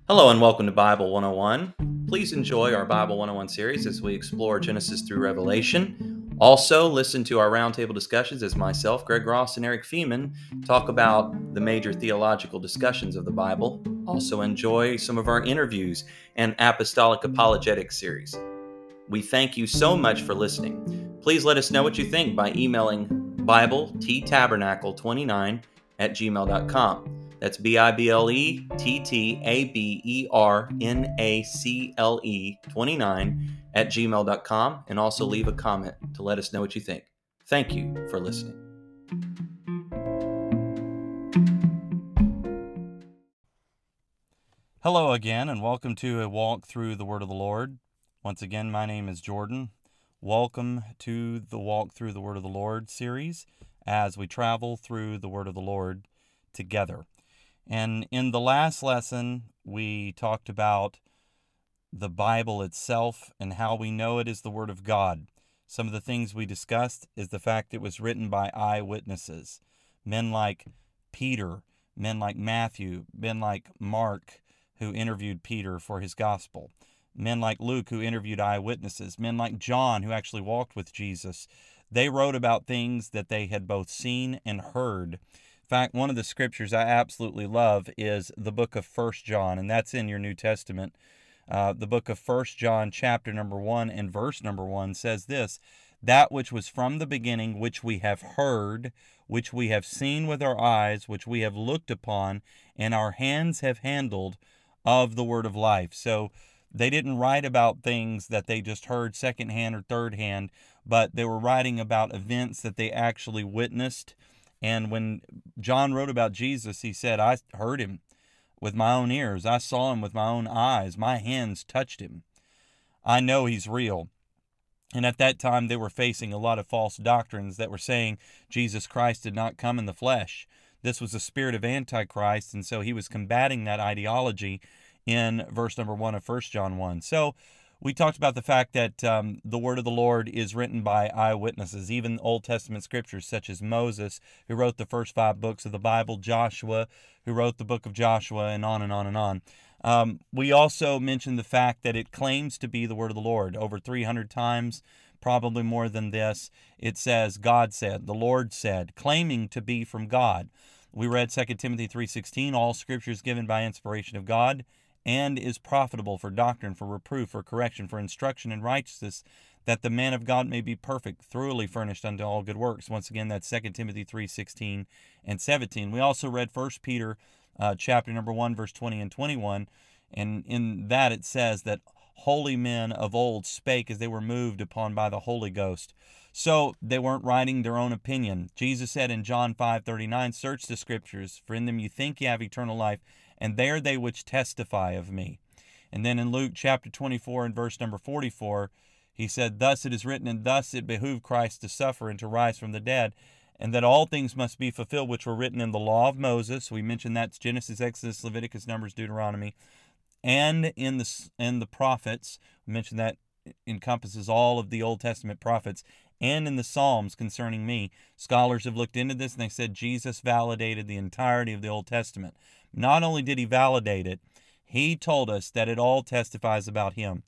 Hello and welcome to Bible 101. Please enjoy our Bible 101 series as we explore Genesis through Revelation. Also, listen to our roundtable discussions as myself, Greg Ross, and Eric Feeman talk about the major theological discussions of the Bible. Also, enjoy some of our interviews and Apostolic Apologetics series. We thank you so much for listening. Please let us know what you think by emailing BibleTTabernacle29@gmail.com. That's BibleTabernacle29@gmail.com, and also leave a comment to let us know what you think. Thank you for listening. Hello again, and welcome to a walk through the Word of the Lord. Once again, my name is Jordan. Welcome to the Walk Through the Word of the Lord series as we travel through the Word of the Lord together. And in the last lesson, we talked about the Bible itself and how we know it is the Word of God. Some of the things we discussed is the fact it was written by eyewitnesses, men like Peter, men like Matthew, men like Mark, who interviewed Peter for his gospel, men like Luke, who interviewed eyewitnesses, men like John, who actually walked with Jesus. They wrote about things that they had both seen and heard. In fact, one of the scriptures I absolutely love is the book of 1 John, and that's in your New Testament. The book of 1 John, chapter number 1 and verse number 1 says this: "That which was from the beginning, which we have heard, which we have seen with our eyes, which we have looked upon, and our hands have handled of the word of life." So they didn't write about things that they just heard secondhand or third hand, but they were writing about events that they actually witnessed. And when John wrote about Jesus, he said, "I heard him with my own ears. I saw him with my own eyes. My hands touched him. I know he's real." And at that time, they were facing a lot of false doctrines that were saying Jesus Christ did not come in the flesh. This was the spirit of Antichrist, and so he was combating that ideology in verse number 1 of 1 John 1. So we talked about the fact that the word of the Lord is written by eyewitnesses, even Old Testament scriptures such as Moses, who wrote the first 5 books of the Bible, Joshua, who wrote the book of Joshua, and on and on and on. We also mentioned the fact that it claims to be the word of the Lord. Over 300 times, probably more than this, it says, God said, the Lord said, claiming to be from God. We read 2 Timothy 3:16, all scripture is given by inspiration of God and is profitable for doctrine, for reproof, for correction, for instruction in righteousness, that the man of God may be perfect, thoroughly furnished unto all good works. Once again, that's 2 Timothy 3:16 and 17. We also read 1 Peter chapter number 1, verse 20 and 21, and in that it says that holy men of old spake as they were moved upon by the Holy Ghost. So they weren't writing their own opinion. Jesus said in John 5:39, "Search the scriptures, for in them you think you have eternal life, and they are they which testify of me." And then in Luke chapter 24 and verse number 44, he said, "Thus it is written, and thus it behooved Christ to suffer and to rise from the dead, and that all things must be fulfilled which were written in the law of Moses." We mentioned that's Genesis, Exodus, Leviticus, Numbers, Deuteronomy, and in the prophets. We mentioned that encompasses all of the Old Testament prophets, and in the Psalms concerning me. Scholars have looked into this, and they said Jesus validated the entirety of the Old Testament. Not only did he validate it, he told us that it all testifies about him.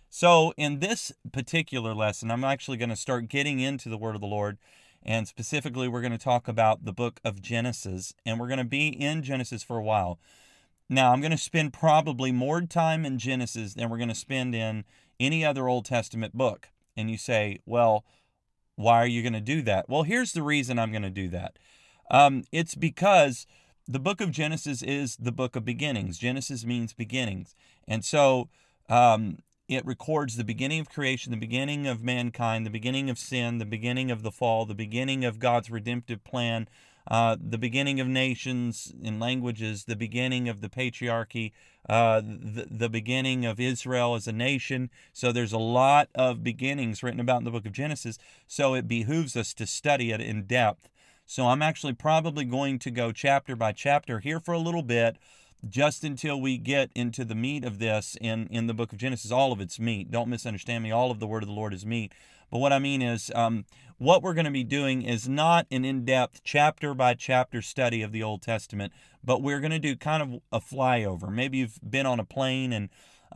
So in this particular lesson, I'm actually going to start getting into the word of the Lord, and specifically we're going to talk about the book of Genesis, and we're going to be in Genesis for a while. Now, I'm going to spend probably more time in Genesis than we're going to spend in any other Old Testament book. And you say, well, why are you going to do that? Well, here's the reason I'm going to do that. It's because the book of Genesis is the book of beginnings. Genesis means beginnings. And so it records the beginning of creation, the beginning of mankind, the beginning of sin, the beginning of the fall, the beginning of God's redemptive plan, the beginning of nations and languages, the beginning of the patriarchy, the beginning of Israel as a nation. So there's a lot of beginnings written about in the book of Genesis, so it behooves us to study it in depth. So I'm actually probably going to go chapter by chapter here for a little bit, just until we get into the meat of this in the book of Genesis. All of it's meat. Don't misunderstand me. All of the word of the Lord is meat. But what I mean is, what we're going to be doing is not an in-depth chapter by chapter study of the Old Testament, but we're going to do kind of a flyover. Maybe you've been on a plane and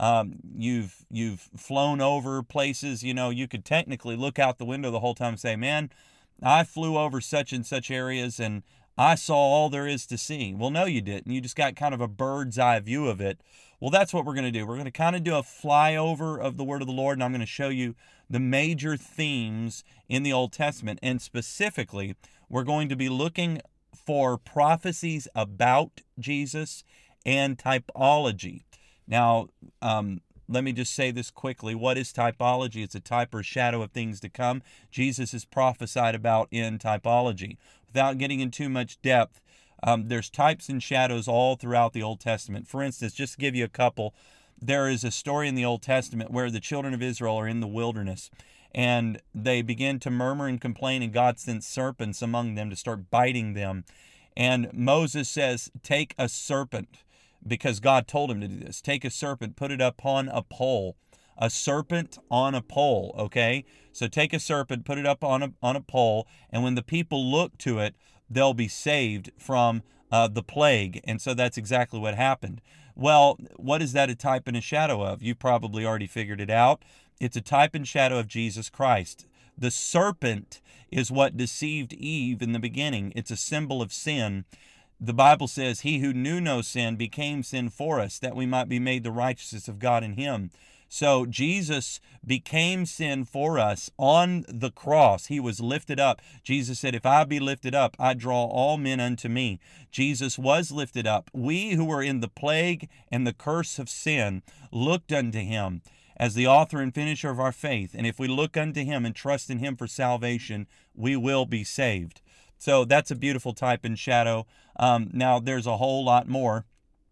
you've flown over places. You could technically look out the window the whole time and say, man, I flew over such and such areas and I saw all there is to see. Well, no, you didn't. You just got kind of a bird's eye view of it. Well, that's what we're going to do. We're going to kind of do a flyover of the Word of the Lord, and I'm going to show you the major themes in the Old Testament. And specifically, we're going to be looking for prophecies about Jesus and typology. Now, let me just say this quickly. What is typology? It's a type or shadow of things to come. Jesus is prophesied about in typology. Without getting in too much depth, there's types and shadows all throughout the Old Testament. For instance, just to give you a couple, there is a story in the Old Testament where the children of Israel are in the wilderness and they begin to murmur and complain, and God sends serpents among them to start biting them. And Moses says, take a serpent, because God told him to do this. Take a serpent, put it upon a pole. A serpent on a pole, okay? So take a serpent, put it up on a pole, and when the people look to it, they'll be saved from the plague. And so that's exactly what happened. Well, what is that a type and a shadow of? You probably already figured it out. It's a type and shadow of Jesus Christ. The serpent is what deceived Eve in the beginning. It's a symbol of sin. The Bible says, he who knew no sin became sin for us, that we might be made the righteousness of God in him. So Jesus became sin for us on the cross. He was lifted up. Jesus said, if I be lifted up, I draw all men unto me. Jesus was lifted up. We who were in the plague and the curse of sin looked unto him as the author and finisher of our faith. And if we look unto him and trust in him for salvation, we will be saved. So that's a beautiful type and shadow. Now, there's a whole lot more.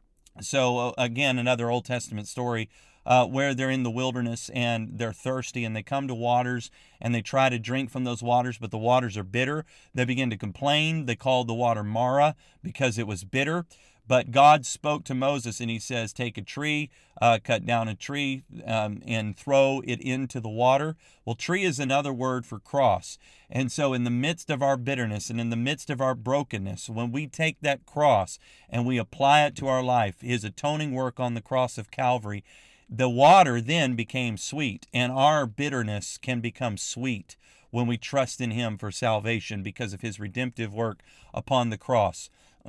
So again, another Old Testament story where they're in the wilderness and they're thirsty and they come to waters and they try to drink from those waters, but the waters are bitter. They begin to complain. They called the water Mara because it was bitter. But God spoke to Moses and he says, take a tree, cut down a tree and throw it into the water. Well, tree is another word for cross. And so in the midst of our bitterness and in the midst of our brokenness, when we take that cross and we apply it to our life, his atoning work on the cross of Calvary, the water then became sweet, and our bitterness can become sweet when we trust in him for salvation because of his redemptive work upon the cross.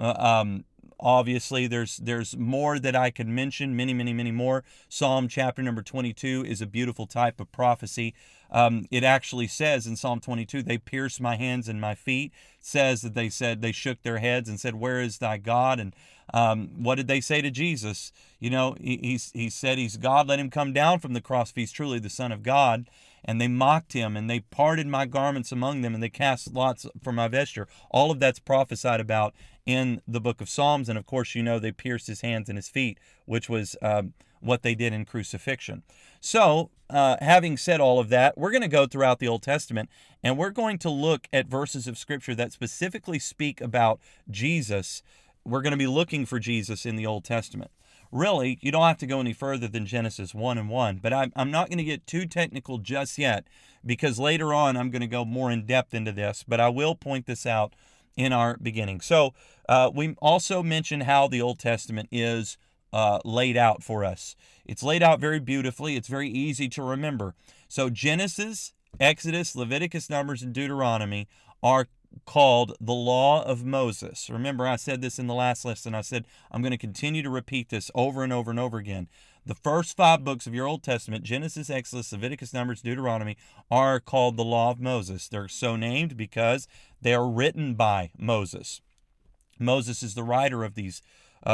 Obviously, there's more that I could mention, many, many, many more. Psalm chapter number 22 is a beautiful type of prophecy. It actually says in Psalm 22, they pierced my hands and my feet. It says that they shook their heads and said, where is thy God? And what did they say to Jesus? He said he's God. Let him come down from the cross if he's truly the Son of God. And they mocked him, and they parted my garments among them, and they cast lots for my vesture. All of that's prophesied about in the book of Psalms. And of course, they pierced his hands and his feet, which was what they did in crucifixion. So, having said all of that, we're going to go throughout the Old Testament, and we're going to look at verses of Scripture that specifically speak about Jesus. We're going to be looking for Jesus in the Old Testament. Really, you don't have to go any further than Genesis 1:1, but I'm not going to get too technical just yet, because later on I'm going to go more in depth into this, but I will point this out in our beginning. So we also mentioned how the Old Testament is laid out for us. It's laid out very beautifully. It's very easy to remember. So Genesis, Exodus, Leviticus, Numbers, and Deuteronomy are called the Law of Moses. Remember, I said this in the last lesson. I said I'm going to continue to repeat this over and over and over again. The first 5 books of your Old Testament, Genesis, Exodus, Leviticus, Numbers, Deuteronomy, are called the Law of Moses. They're so named because they are written by Moses. Moses is the writer of these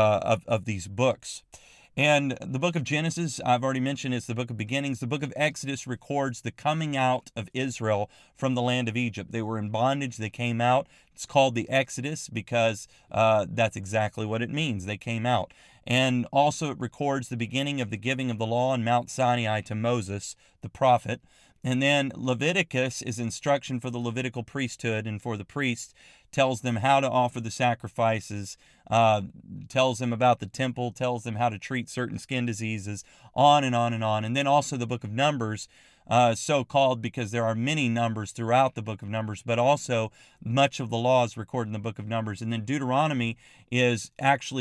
books. And the book of Genesis, I've already mentioned, it's the book of beginnings. The book of Exodus records the coming out of Israel from the land of Egypt. They were in bondage. They came out. It's called the Exodus because that's exactly what it means. They came out. And also it records the beginning of the giving of the law on Mount Sinai to Moses, the prophet. And then Leviticus is instruction for the Levitical priesthood and for the priests, tells them how to offer the sacrifices, tells them about the temple, tells them how to treat certain skin diseases, on and on and on. And then also the book of Numbers so called because there are many numbers throughout the book of Numbers, but also much of the law is recorded in the book of Numbers. And then Deuteronomy means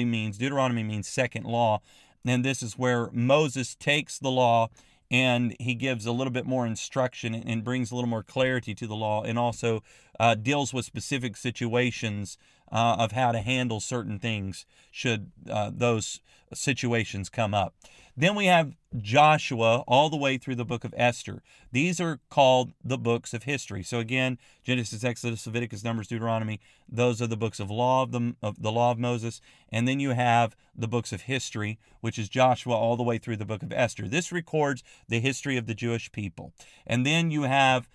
second law. And this is where Moses takes the law and he gives a little bit more instruction and brings a little more clarity to the law, and also deals with specific situations of how to handle certain things should those situations come up. Then we have Joshua all the way through the book of Esther. These are called the books of history. So again, Genesis, Exodus, Leviticus, Numbers, Deuteronomy, those are the books of the law of Moses. And then you have the books of history, which is Joshua all the way through the book of Esther. This records the history of the Jewish people. And then you have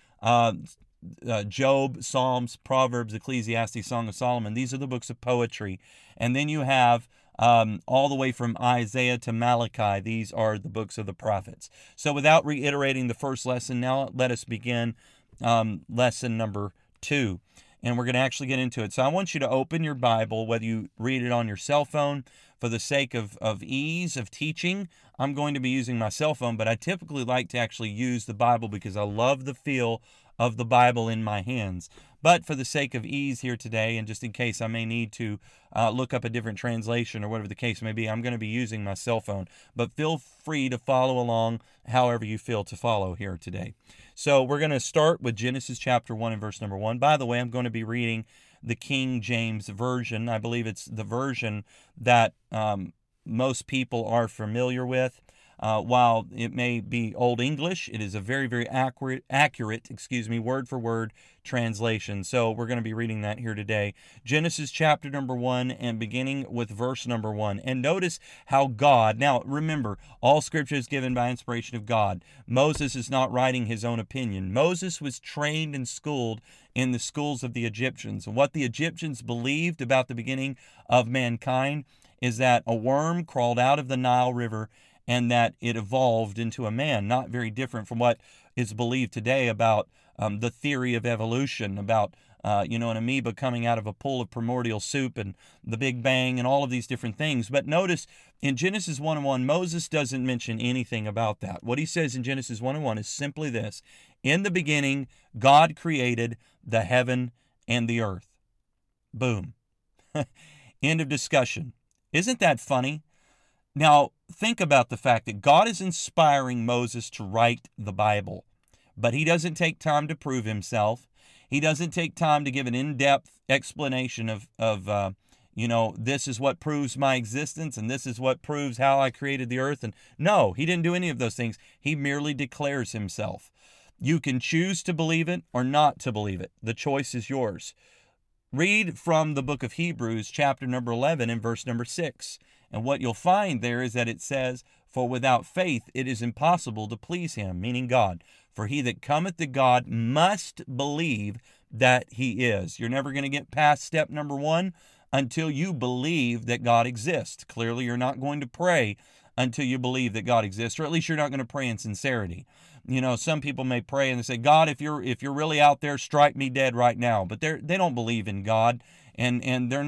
Job, Psalms, Proverbs, Ecclesiastes, Song of Solomon. These are the books of poetry. And then you have all the way from Isaiah to Malachi. These are the books of the prophets. So without reiterating the first lesson, now let us begin lesson number 2. And we're going to actually get into it. So I want you to open your Bible, whether you read it on your cell phone. For the sake of ease of teaching, I'm going to be using my cell phone, but I typically like to actually use the Bible because I love the feel of the Bible in my hands. But for the sake of ease here today, and just in case I may need to look up a different translation or whatever the case may be, I'm going to be using my cell phone. But feel free to follow along however you feel to follow here today. So we're going to start with Genesis chapter 1 and verse number 1. By the way, I'm going to be reading the King James Version. I believe it's the version that most people are familiar with. While it may be Old English, it is a very, very accurate, word for word translation. So we're going to be reading that here today. Genesis chapter number 1 and beginning with verse number 1. And notice how God, now remember, all scripture is given by inspiration of God. Moses is not writing his own opinion. Moses was trained and schooled in the schools of the Egyptians. And what the Egyptians believed about the beginning of mankind is that a worm crawled out of the Nile River and that it evolved into a man, not very different from what is believed today about the theory of evolution, about an amoeba coming out of a pool of primordial soup and the Big Bang and all of these different things. But notice in Genesis 1:1, Moses doesn't mention anything about that. What he says in Genesis 1:1 is simply this: in the beginning, God created the heaven and the earth. Boom. End of discussion. Isn't that funny? Now, think about the fact that God is inspiring Moses to write the Bible, but he doesn't take time to prove himself. He doesn't take time to give an in-depth explanation of this is what proves my existence and this is what proves how I created the earth. And no, he didn't do any of those things. He merely declares himself. You can choose to believe it or not to believe it. The choice is yours. Read from the book of Hebrews, chapter number 11 and verse number 6. And what you'll find there is that it says, "For without faith it is impossible to please him," meaning God. "For he that cometh to God must believe that he is." You're never going to get past step number 1 until you believe that God exists. Clearly, you're not going to pray until you believe that God exists, or at least you're not going to pray in sincerity. Some people may pray and they say, "God, if you're really out there, strike me dead right now." But they don't believe in God, and they're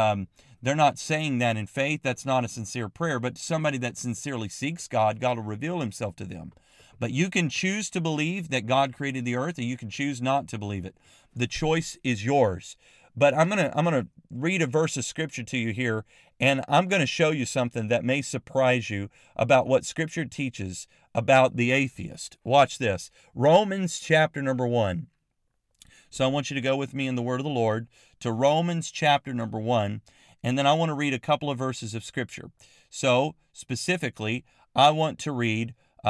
not saying that in faith. That's not a sincere prayer. But somebody that sincerely seeks God, God will reveal himself to them. But you can choose to believe that God created the earth, or you can choose not to believe it. The choice is yours. But I'm gonna read a verse of scripture to you here, and I'm going to show you something that may surprise you about what scripture teaches about the atheist. Watch this. Romans chapter number 1. So I want you to go with me in the word of the Lord to Romans chapter number 1, and then I want to read a couple of verses of scripture. So specifically, I want to read,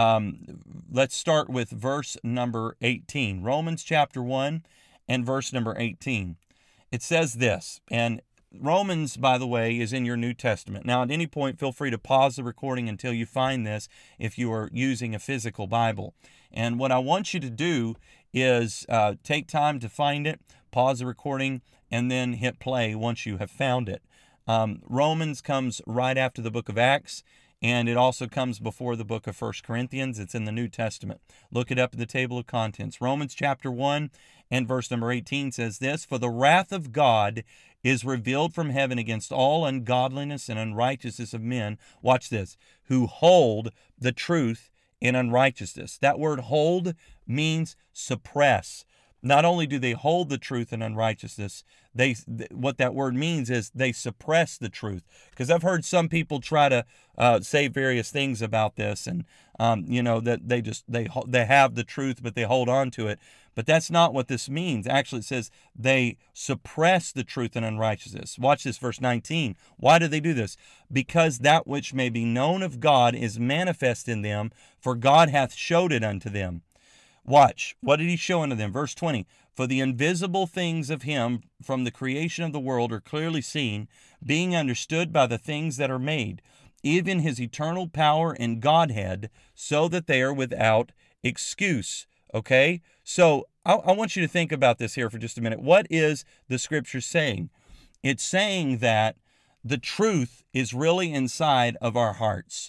let's start with verse number 18. Romans chapter 1 and verse number 18. It says this, and Romans, by the way, is in your New Testament. Now, at any point, feel free to pause the recording until you find this if you are using a physical Bible. And what I want you to do is take time to find it, pause the recording, and then hit play once you have found it. Romans comes right after the book of Acts, and it also comes before the book of 1 Corinthians. It's in the New Testament. Look it up in the table of contents. Romans chapter 1 and verse number 18 says this, "For the wrath of God is revealed from heaven against all ungodliness and unrighteousness of men," watch this, "who hold the truth in unrighteousness. That word hold means suppress. Not only do they hold the truth in unrighteousness, what that word means is they suppress the truth. Because I've heard some people try to say various things about this, and that they have the truth, but they hold on to it. But that's not what this means. Actually, it says they suppress the truth in unrighteousness. Watch this, verse 19. Why do they do this? Because that which may be known of God is manifest in them, for God hath showed it unto them. Watch. What did he show unto them? Verse 20. For the invisible things of him from the creation of the world are clearly seen, being understood by the things that are made, even his eternal power and Godhead, so that they are without excuse. Okay? So I want you to think about this here for just a minute. What is the scripture saying? It's saying that the truth is really inside of our hearts.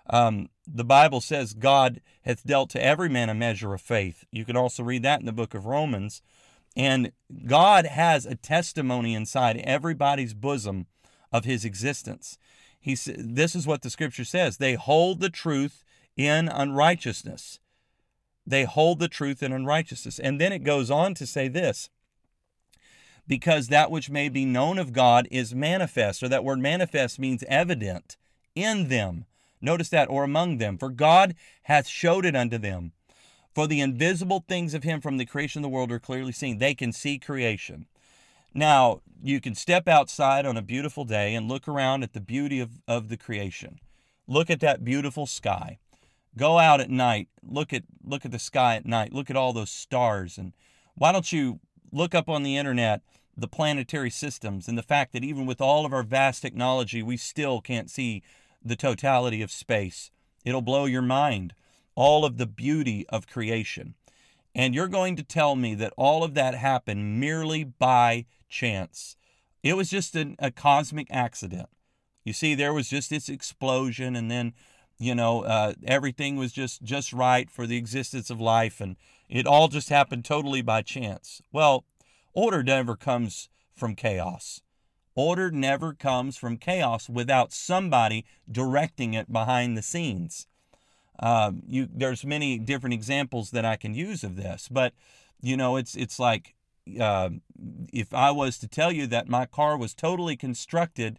The Bible says God hath dealt to every man a measure of faith. You can also read that in the book of Romans. And God has a testimony inside everybody's bosom of his existence. This is what the scripture says. They hold the truth in unrighteousness. They hold the truth in unrighteousness. And then it goes on to say this. Because that which may be known of God is manifest, or that word manifest means evident in them. Notice that, or among them. For God hath showed it unto them. For the invisible things of him from the creation of the world are clearly seen. They can see creation. Now, you can step outside on a beautiful day and look around at the beauty of the creation. Look at that beautiful sky. Go out at night. Look at the sky at night. Look at all those stars. And why don't you look up on the internet the planetary systems and the fact that even with all of our vast technology, we still can't see the totality of space. It'll blow your mind. All of the beauty of creation. And you're going to tell me that all of that happened merely by chance. It was just a cosmic accident. You see, there was just this explosion, and then, everything was just right for the existence of life, and it all just happened totally by chance. Well, order never comes from chaos. Order never comes from chaos without somebody directing it behind the scenes. There's many different examples that I can use of this, but it's like if I was to tell you that my car was totally constructed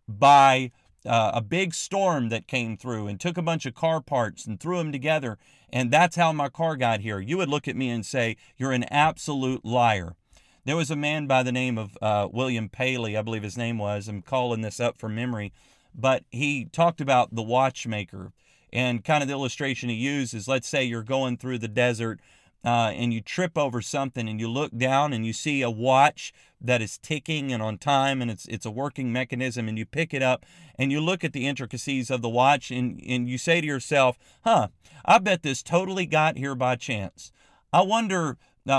by a big storm that came through and took a bunch of car parts and threw them together, and that's how my car got here, you would look at me and say, you're an absolute liar. There was a man by the name of William Paley, I believe his name was. I'm calling this up from memory, but he talked about the watchmaker. And kind of the illustration he used is, let's say you're going through the desert and you trip over something and you look down and you see a watch that is ticking and on time, and it's a working mechanism, and you pick it up and you look at the intricacies of the watch and you say to yourself, I bet this totally got here by chance. I wonder,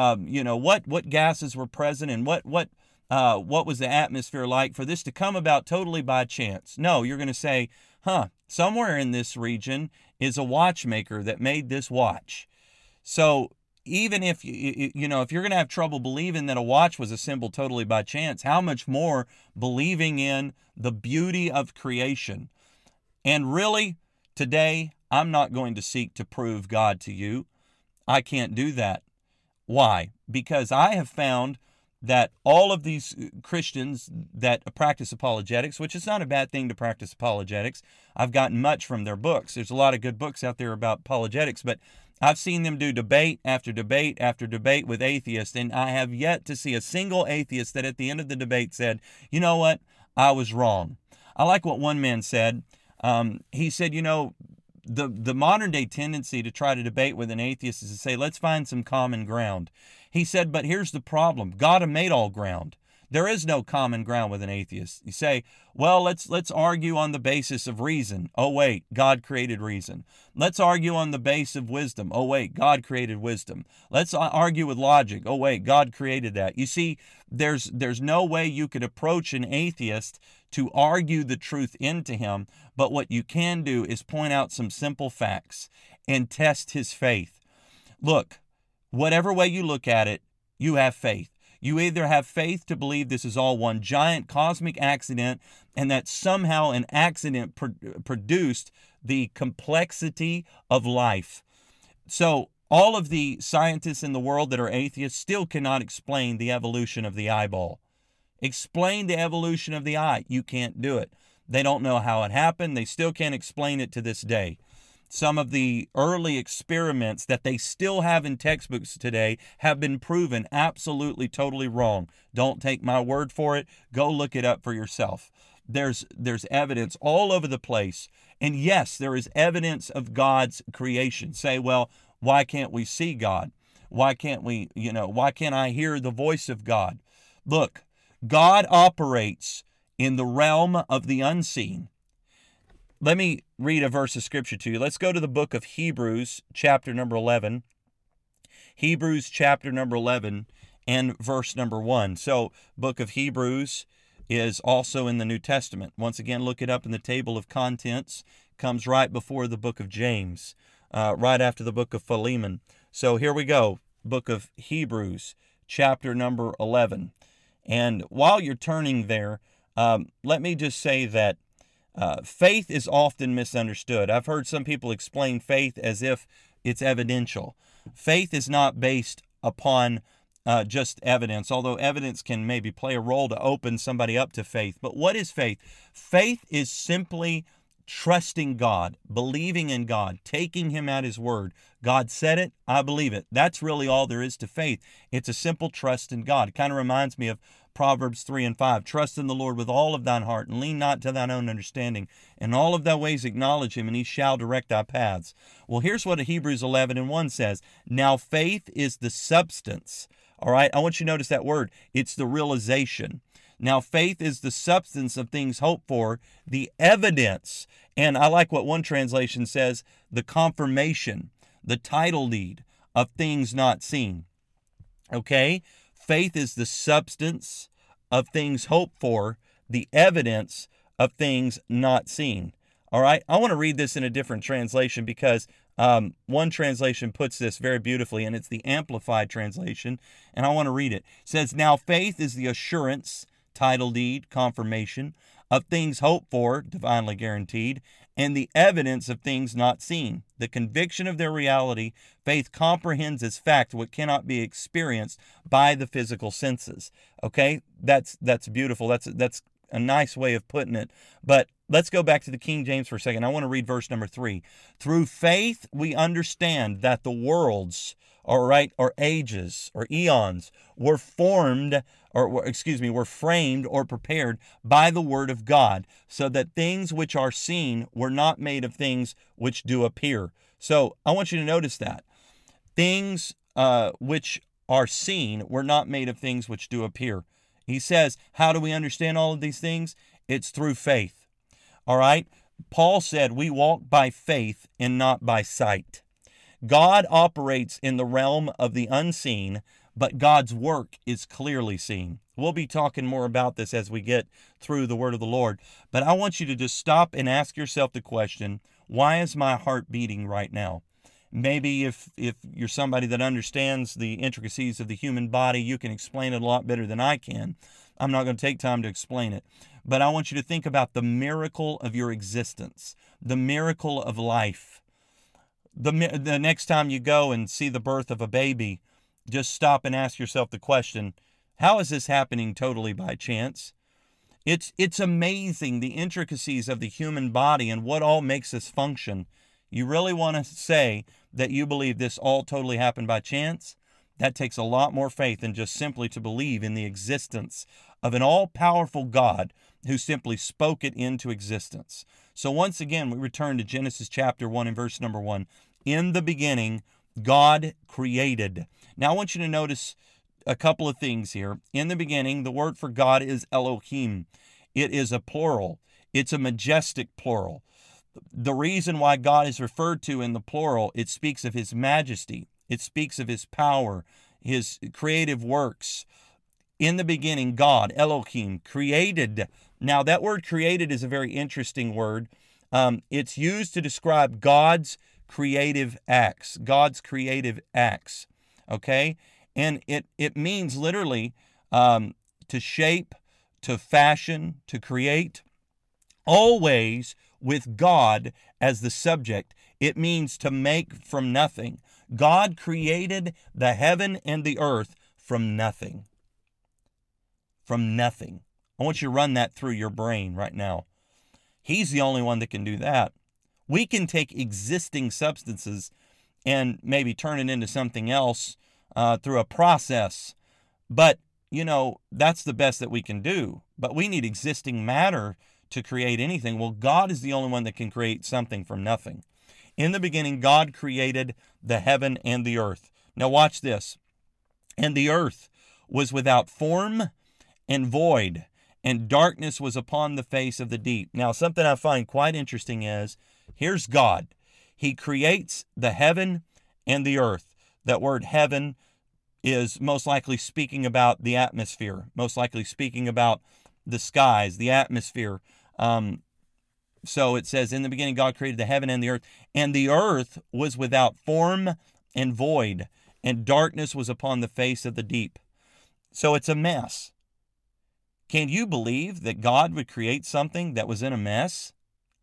what gases were present and what was the atmosphere like for this to come about totally by chance. No, you're going to say, somewhere in this region is a watchmaker that made this watch. So even if if you're going to have trouble believing that a watch was assembled totally by chance, how much more believing in the beauty of creation? And really, today, I'm not going to seek to prove God to you. I can't do that. Why? Because I have found that all of these Christians that practice apologetics, which is not a bad thing to practice apologetics. I've gotten much from their books. There's a lot of good books out there about apologetics, but I've seen them do debate after debate after debate with atheists, and I have yet to see a single atheist that at the end of the debate said, you know what, I was wrong. I like what one man said. He said, the modern day tendency to try to debate with an atheist is to say, let's find some common ground. He said, but here's the problem. God made all ground. There is no common ground with an atheist. You say, well, let's argue on the basis of reason. Oh, wait, God created reason. Let's argue on the base of wisdom. Oh, wait, God created wisdom. Let's argue with logic. Oh, wait, God created that. You see, there's no way you could approach an atheist to argue the truth into him, but what you can do is point out some simple facts and test his faith. Look, whatever way you look at it, you have faith. You either have faith to believe this is all one giant cosmic accident and that somehow an accident produced the complexity of life. So all of the scientists in the world that are atheists still cannot explain the evolution of the eyeball. Explain the evolution of the eye. You can't do it. They don't know how it happened. They still can't explain it to this day. Some of the early experiments that they still have in textbooks today have been proven absolutely, totally wrong. Don't take my word for it. Go look it up for yourself. There's evidence all over the place. And yes, there is evidence of God's creation. Say, well, why can't we see God? Why can't why can't I hear the voice of God? Look, God operates in the realm of the unseen. Let me read a verse of scripture to you. Let's go to the book of Hebrews, chapter number 11. Hebrews, chapter number 11, and verse number 1. So, book of Hebrews is also in the New Testament. Once again, look it up in the table of contents. Comes right before the book of James, right after the book of Philemon. So here we go. Book of Hebrews, chapter number 11. And while you're turning there, let me just say that faith is often misunderstood. I've heard some people explain faith as if it's evidential. Faith is not based upon just evidence, although evidence can maybe play a role to open somebody up to faith. But what is faith? Faith is simply trusting God, believing in God, taking Him at His word. God said it, I believe it. That's really all there is to faith. It's a simple trust in God. It kind of reminds me of Proverbs 3 and 5. Trust in the Lord with all of thine heart, and lean not to thine own understanding. In all of thy ways acknowledge Him, and He shall direct thy paths. Well, here's what Hebrews 11 and 1 says. Now faith is the substance. All right, I want you to notice that word. It's the realization. Now faith is the substance of things hoped for, the evidence. And I like what one translation says, the confirmation, the title deed of things not seen. Okay? Faith is the substance of things hoped for, the evidence of things not seen. All right? I want to read this in a different translation because one translation puts this very beautifully, and it's the Amplified translation, and I want to read it. It says, now faith is the assurance, title deed, confirmation, of things hoped for, divinely guaranteed, and the evidence of things not seen. The conviction of their reality, faith comprehends as fact what cannot be experienced by the physical senses. Okay, that's beautiful. That's a nice way of putting it. But let's go back to the King James for a second. I want to read verse number 3. Through faith we understand that the worlds, or ages, or eons, were framed or prepared by the word of God, so that things which are seen were not made of things which do appear. So I want you to notice that. Things which are seen were not made of things which do appear. He says, how do we understand all of these things? It's through faith. All right? Paul said, we walk by faith and not by sight. God operates in the realm of the unseen, but God's work is clearly seen. We'll be talking more about this as we get through the word of the Lord. But I want you to just stop and ask yourself the question, why is my heart beating right now? Maybe if you're somebody that understands the intricacies of the human body, you can explain it a lot better than I can. I'm not going to take time to explain it. But I want you to think about the miracle of your existence, the miracle of life. The next time you go and see the birth of a baby, just stop and ask yourself the question, how is this happening totally by chance? It's amazing, the intricacies of the human body and what all makes us function. You really want to say that you believe this all totally happened by chance? That takes a lot more faith than just simply to believe in the existence of an all-powerful God who simply spoke it into existence. So once again, we return to Genesis chapter 1 and verse number 1. In the beginning, God created. Now I want you to notice a couple of things here. In the beginning, the word for God is Elohim. It is a plural. It's a majestic plural. The reason why God is referred to in the plural, it speaks of His majesty. It speaks of His power, His creative works. In the beginning, God, Elohim, created. Now, that word created is a very interesting word. It's used to describe God's creative acts. God's creative acts. Okay? And it means literally to shape, to fashion, to create. Always with God as the subject. It means to make from nothing. God created the heaven and the earth from nothing. From nothing. I want you to run that through your brain right now. He's the only one that can do that. We can take existing substances and maybe turn it into something else through a process. But, that's the best that we can do. But we need existing matter to create anything. Well, God is the only one that can create something from nothing. In the beginning, God created the heaven and the earth. Now watch this. And the earth was without form and void, and darkness was upon the face of the deep. Now, something I find quite interesting is, here's God. He creates the heaven and the earth. That word heaven is most likely speaking about the atmosphere, most likely speaking about the skies, the atmosphere. So it says, in the beginning, God created the heaven and the earth was without form and void, and darkness was upon the face of the deep. So it's a mess. Can you believe that God would create something that was in a mess?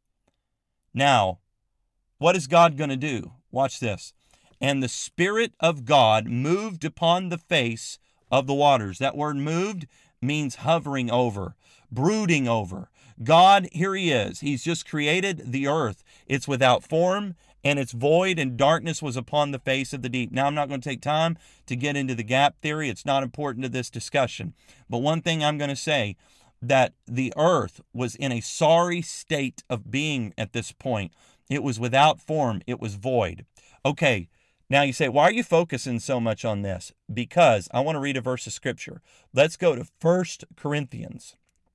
Now, what is God going to do? Watch this. And the Spirit of God moved upon the face of the waters. That word moved means hovering over, brooding over. God, here he is. He's just created the earth. It's without form and it's void, and darkness was upon the face of the deep. Now, I'm not going to take time to get into the gap theory. It's not important to this discussion. But one thing I'm going to say, that the earth was in a sorry state of being at this point. It was without form. It was void. Okay, now you say, why are you focusing so much on this? Because I want to read a verse of Scripture. Let's go to 1 Corinthians.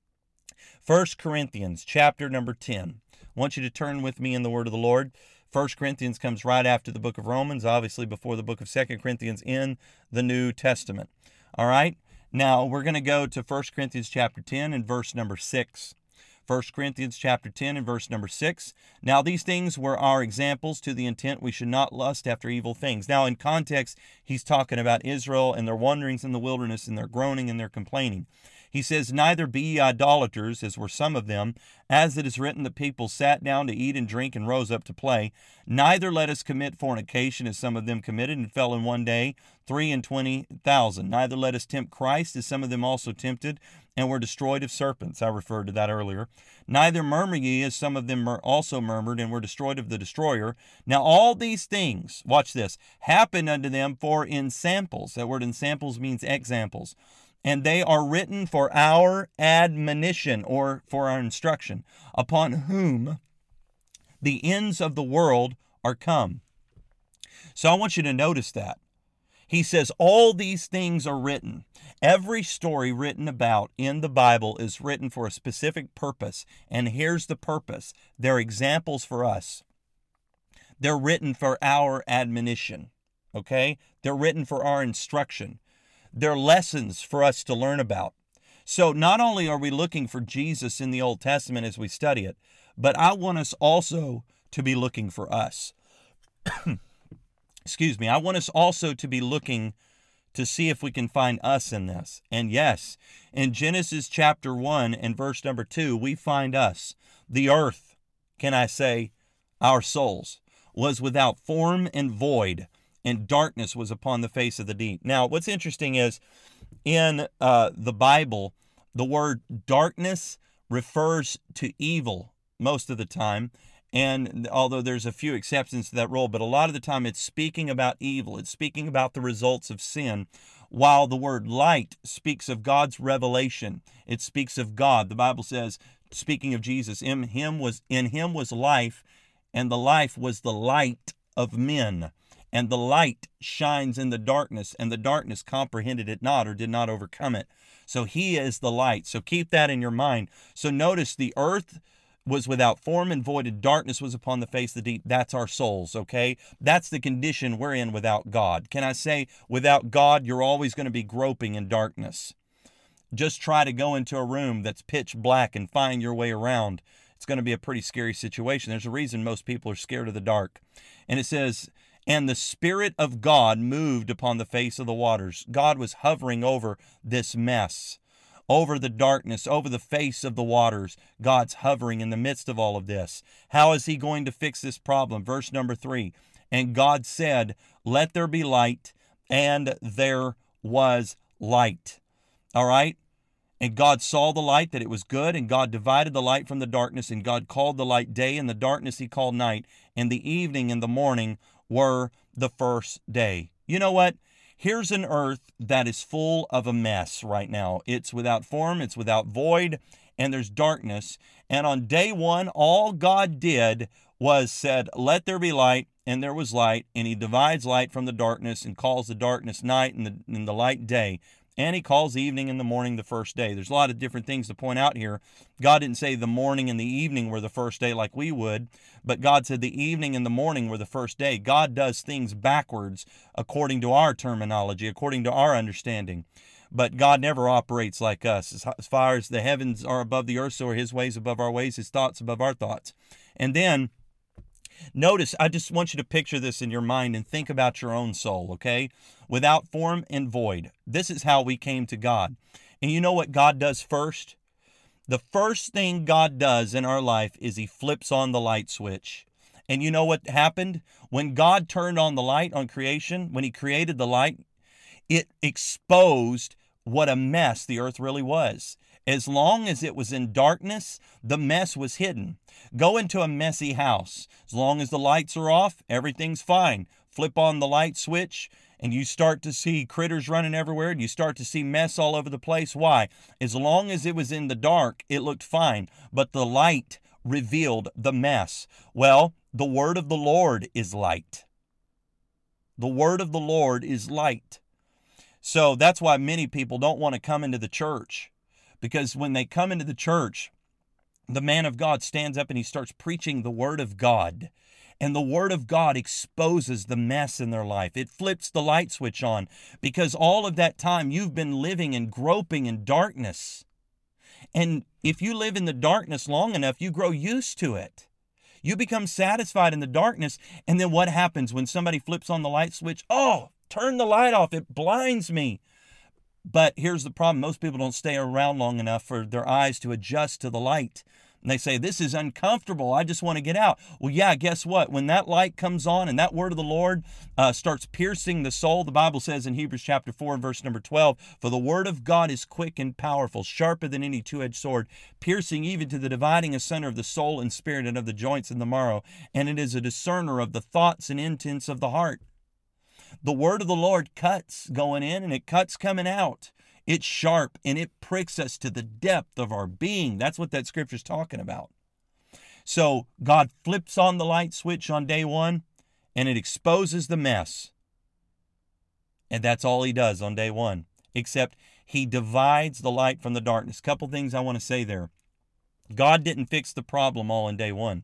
1 Corinthians chapter number 10. I want you to turn with me in the word of the Lord. 1 Corinthians comes right after the book of Romans, obviously before the book of 2 Corinthians in the New Testament. All right? Now, we're going to go to 1 Corinthians chapter 10 and verse number 6. 1 Corinthians chapter 10 and verse number 6. Now, these things were our examples to the intent we should not lust after evil things. Now, in context, he's talking about Israel and their wanderings in the wilderness and their groaning and their complaining. He says, neither be ye idolaters, as were some of them, as it is written, the people sat down to eat and drink and rose up to play. Neither let us commit fornication, as some of them committed, and fell in one day 23,000. Neither let us tempt Christ, as some of them also tempted, and were destroyed of serpents. I referred to that earlier. Neither murmur ye, as some of them also murmured, and were destroyed of the destroyer. Now all these things, watch this, happened unto them for in samples. That word in samples means examples. And they are written for our admonition, or for our instruction, upon whom the ends of the world are come. So I want you to notice that. He says all these things are written. Every story written about in the Bible is written for a specific purpose. And here's the purpose. They're examples for us. They're written for our admonition. Okay? They're written for our instruction. They're lessons for us to learn about. So not only are we looking for Jesus in the Old Testament as we study it, but I want us also to be looking for us. Excuse me. I want us also to be looking to see if we can find us in this. And yes, in Genesis chapter 1 and verse number 2, we find us. The earth, can I say, our souls, was without form and void, and darkness was upon the face of the deep. Now, what's interesting is, in the Bible, the word darkness refers to evil most of the time. And although there's a few exceptions to that rule, but a lot of the time it's speaking about evil. It's speaking about the results of sin. While the word light speaks of God's revelation. It speaks of God. The Bible says, speaking of Jesus, in him was life, and the life was the light of men. And the light shines in the darkness, and the darkness comprehended it not, or did not overcome it. So he is the light. So keep that in your mind. So notice the earth was without form and void, and darkness was upon the face of the deep. That's our souls, okay? That's the condition we're in without God. Can I say, without God, you're always going to be groping in darkness. Just try to go into a room that's pitch black and find your way around. It's going to be a pretty scary situation. There's a reason most people are scared of the dark. And it says, and the Spirit of God moved upon the face of the waters. God was hovering over this mess. over the darkness, over the face of the waters. God's hovering in the midst of all of this. How is he going to fix this problem? Verse number 3. And God said, let there be light, and there was light. All right? And God saw the light, that it was good, and God divided the light from the darkness, and God called the light day, and the darkness he called night, and the evening and the morning were the first day. You know what? Here's an earth that is full of a mess right now. It's without form, it's without void, and there's darkness. And on day one, all God did was said, let there be light, and there was light, and he divides light from the darkness and calls the darkness night and the light day. And he calls the evening and the morning the first day. There's a lot of different things to point out here. God didn't say the morning and the evening were the first day like we would, but God said the evening and the morning were the first day. God does things backwards according to our terminology, according to our understanding. But God never operates like us. As far as the heavens are above the earth, so are his ways above our ways, his thoughts above our thoughts. And then notice, I just want you to picture this in your mind and think about your own soul, okay? Without form and void. This is how we came to God. And you know what God does first? The first thing God does in our life is he flips on the light switch. And you know what happened? When God turned on the light on creation, when he created the light, it exposed what a mess the earth really was. As long as it was in darkness, the mess was hidden. Go into a messy house. As long as the lights are off, everything's fine. Flip on the light switch, and you start to see critters running everywhere, and you start to see mess all over the place. Why? As long as it was in the dark, it looked fine, but the light revealed the mess. Well, the word of the Lord is light. The word of the Lord is light. So that's why many people don't want to come into the church. Because when they come into the church, the man of God stands up and he starts preaching the word of God. And the word of God exposes the mess in their life. It flips the light switch on. Because all of that time you've been living and groping in darkness. And if you live in the darkness long enough, you grow used to it. You become satisfied in the darkness. And then what happens when somebody flips on the light switch? Oh, turn the light off. It blinds me. But here's the problem. Most people don't stay around long enough for their eyes to adjust to the light. And they say, this is uncomfortable. I just want to get out. Well, yeah, guess what? When that light comes on and that word of the Lord starts piercing the soul, the Bible says in Hebrews chapter 4 and verse number 12, for the word of God is quick and powerful, sharper than any two-edged sword, piercing even to the dividing asunder of the soul and spirit and of the joints and the marrow. And it is a discerner of the thoughts and intents of the heart. The word of the Lord cuts going in and it cuts coming out. It's sharp and it pricks us to the depth of our being. That's what that scripture's talking about. So God flips on the light switch on day one and it exposes the mess. And that's all he does on day one, except he divides the light from the darkness. Couple things I want to say there. God didn't fix the problem all in day one.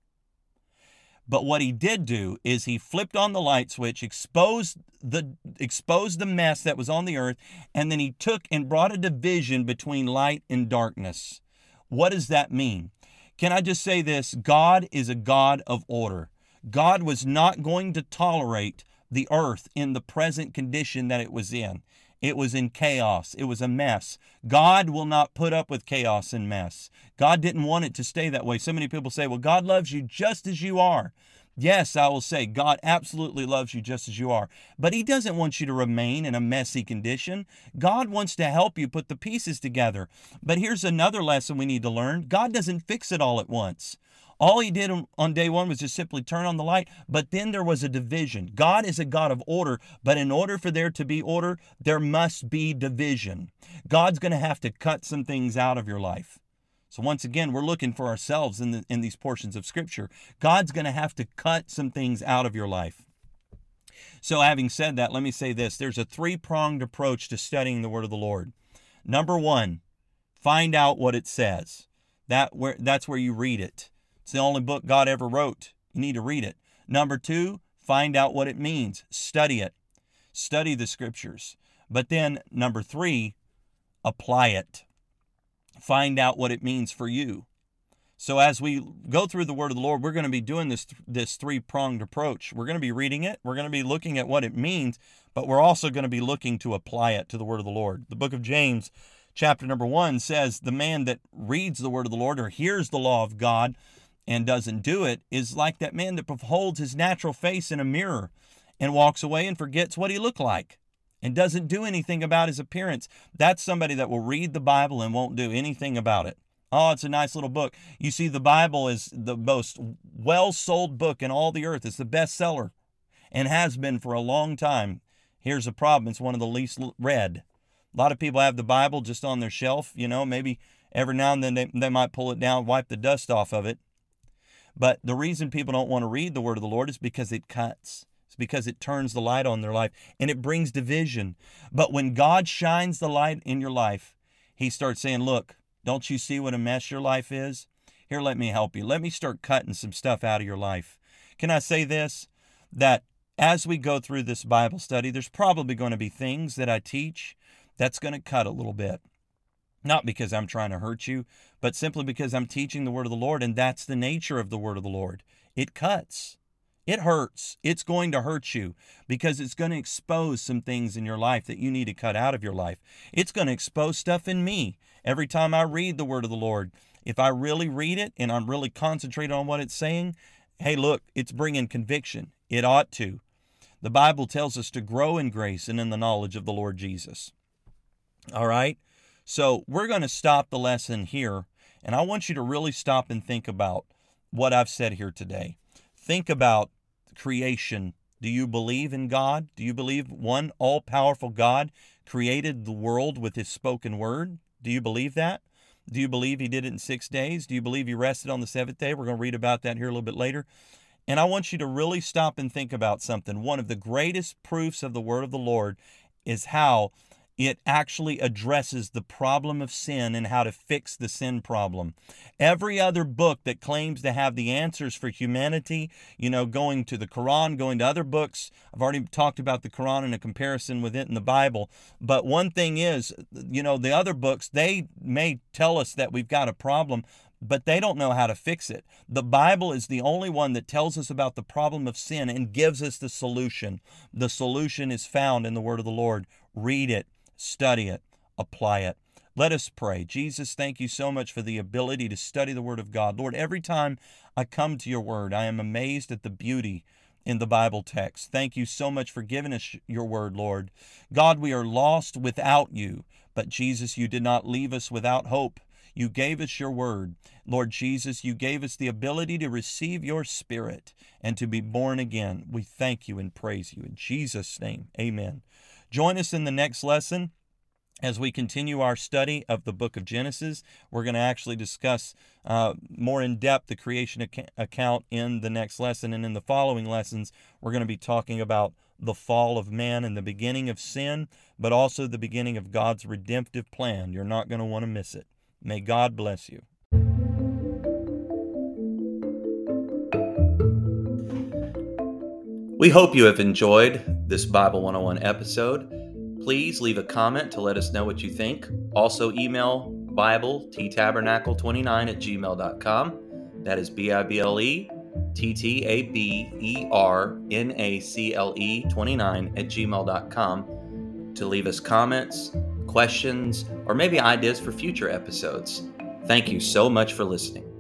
But what he did do is he flipped on the light switch, exposed the mess that was on the earth, and then he took and brought a division between light and darkness. What does that mean? Can I just say this? God is a God of order. God was not going to tolerate the earth in the present condition that it was in. It was in chaos. It was a mess. God will not put up with chaos and mess. God didn't want it to stay that way. So many people say, well, God loves you just as you are. Yes, I will say God absolutely loves you just as you are. But he doesn't want you to remain in a messy condition. God wants to help you put the pieces together. But here's another lesson we need to learn. God doesn't fix it all at once. All he did on day one was just simply turn on the light, but then there was a division. God is a God of order, but in order for there to be order, there must be division. God's going to have to cut some things out of your life. So once again, we're looking for ourselves in these portions of Scripture. God's going to have to cut some things out of your life. So having said that, let me say this. There's a three-pronged approach to studying the Word of the Lord. Number one, find out what it says. That's where you read it. It's the only book God ever wrote. You need to read it. Number two, find out what it means. Study it. Study the Scriptures. But then, number three, apply it. Find out what it means for you. So as we go through the Word of the Lord, we're going to be doing this three-pronged approach. We're going to be reading it. We're going to be looking at what it means, but we're also going to be looking to apply it to the Word of the Lord. The book of James, chapter number 1 says the man that reads the word of the Lord or hears the law of God and doesn't do it is like that man that beholds his natural face in a mirror and walks away and forgets what he looked like and doesn't do anything about his appearance. That's somebody that will read the Bible and won't do anything about it. Oh, it's a nice little book. You see, the Bible is the most well-sold book in all the earth. It's the bestseller and has been for a long time. Here's the problem. It's one of the least read. A lot of people have the Bible just on their shelf. Maybe every now and then they might pull it down, wipe the dust off of it. But the reason people don't want to read the word of the Lord is because it cuts. It's because it turns the light on their life and it brings division. But when God shines the light in your life, he starts saying, look, don't you see what a mess your life is? Here, let me help you. Let me start cutting some stuff out of your life. Can I say this? That as we go through this Bible study, there's probably going to be things that I teach that's going to cut a little bit. Not because I'm trying to hurt you, but simply because I'm teaching the word of the Lord, and that's the nature of the word of the Lord. It cuts. It hurts. It's going to hurt you because it's going to expose some things in your life that you need to cut out of your life. It's going to expose stuff in me. Every time I read the word of the Lord, if I really read it and I'm really concentrated on what it's saying, hey, look, it's bringing conviction. It ought to. The Bible tells us to grow in grace and in the knowledge of the Lord Jesus. All right? So we're going to stop the lesson here, and I want you to really stop and think about what I've said here today. Think about creation. Do you believe in God? Do you believe one all-powerful God created the world with his spoken word? Do you believe that? Do you believe he did it in 6 days? Do you believe he rested on the seventh day? We're going to read about that here a little bit later. And I want you to really stop and think about something. One of the greatest proofs of the word of the Lord is how it actually addresses the problem of sin and how to fix the sin problem. Every other book that claims to have the answers for humanity, going to the Quran, going to other books. I've already talked about the Quran in a comparison with it in the Bible. But one thing is, the other books, they may tell us that we've got a problem, but they don't know how to fix it. The Bible is the only one that tells us about the problem of sin and gives us the solution. The solution is found in the word of the Lord. Read it. Study it, apply it. Let us pray. Jesus, thank you so much for the ability to study the Word of God. Lord, every time I come to your Word, I am amazed at the beauty in the Bible text. Thank you so much for giving us your Word, Lord. God, we are lost without you, but Jesus, you did not leave us without hope. You gave us your Word. Lord Jesus, you gave us the ability to receive your Spirit and to be born again. We thank you and praise you. In Jesus' name, amen. Join us in the next lesson as we continue our study of the book of Genesis. We're going to actually discuss more in depth the creation account in the next lesson. And in the following lessons, we're going to be talking about the fall of man and the beginning of sin, but also the beginning of God's redemptive plan. You're not going to want to miss it. May God bless you. We hope you have enjoyed this Bible 101 episode. Please leave a comment to let us know what you think. Also email BibleTtabernacle29@gmail.com. That is BibleTtabernacle29@gmail.com to leave us comments, questions, or maybe ideas for future episodes. Thank you so much for listening.